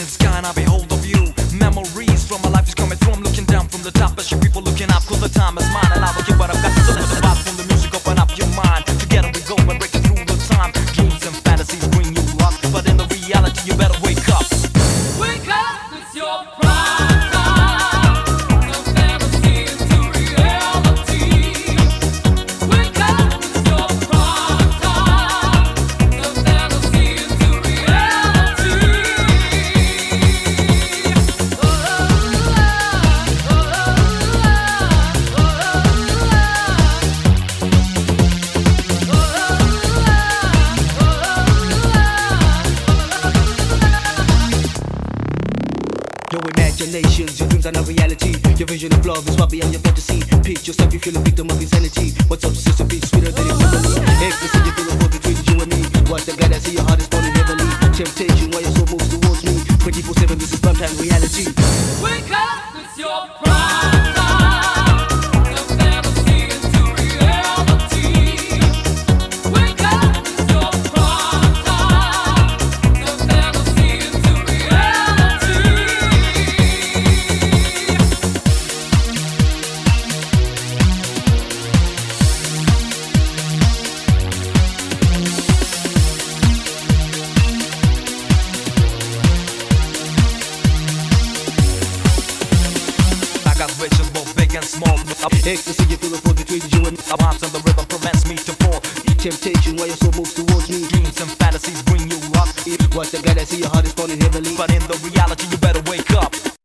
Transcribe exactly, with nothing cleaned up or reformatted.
sky and I behold a view. Memories from my life is coming through. I'm looking down from the top as you people looking up. Cause the time is mine and I will give what I've got. So let the vibe from the music open up your mind. Together we go and break it through the time. Dreams and fantasies bring you luck, but in the reality you better wake up. Wake up, it's your prime time. The fantasy into reality. Wake up, it's your prime time. The fantasy into reality. Oh, oh, oh, oh, Your imaginations, your dreams are not reality. Your vision of love is far beyond your fantasy. Pitch yourself, you feel a victim of insanity. What's up, sister, be sweeter than infinity. Ecstasy, you feel a war between you and me. Watch the guy that see your heart is falling heavily. Temptation, while your soul moves towards me. twenty-four seven, this is prime time reality. wake up, it's your prime time. The fantasy into reality. Wake up, it's your prime time. The fantasy into reality. I got riches both big and small. Ecstasy, you feel a war between you and me. Rhymes and the rhythm prevents me to fall. Temptation, while your soul moves towards me. Dreams and fantasies bring you luck, Watch the guy that see your heart is falling heavily. but in the reality you better wake up.